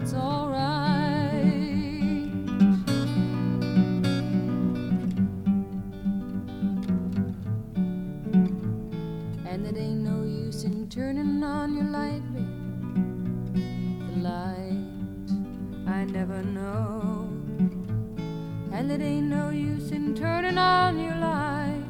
it's alright. And it ain't no use in turning on your light, babe. The light I never know. And it ain't no use in turning on your light.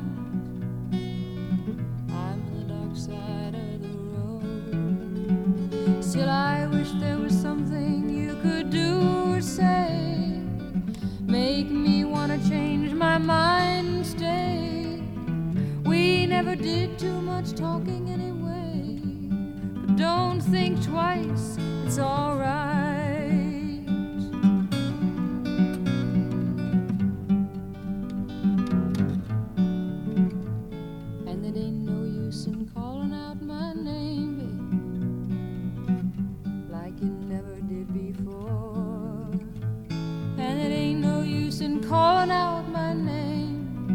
I'm on the dark side of the road. Still I wish there was something you could do or say, make me wanna change my mind and stay. We never did too much talking anyway, but don't think twice, it's alright. And it ain't no use in calling out my name, babe, like you never did before. And it ain't no use in calling out my name,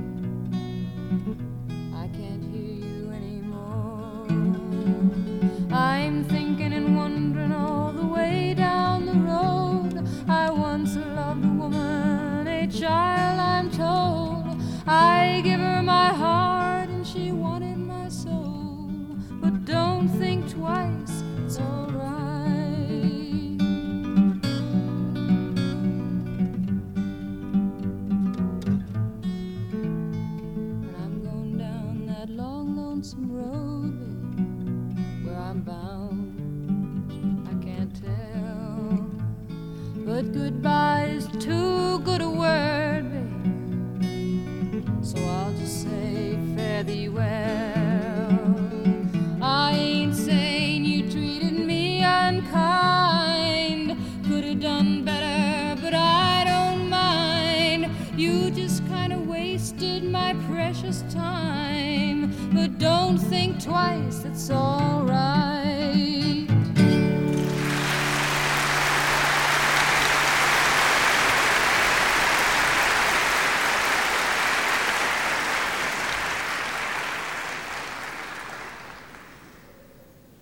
I'm thinking and wondering all the way down the road. I once loved a woman, a child I'm told. I give her my heart and she wanted my soul. But don't think twice, it's alright. And I'm going down that long lonesome road, babe, where I'm bound, I can't tell. But goodbye is too good a word, babe, so I'll just say fare thee well. I ain't saying you treated me unkind, could have done better, but I don't mind. You just kind of wasted my precious time, but don't think twice, it's all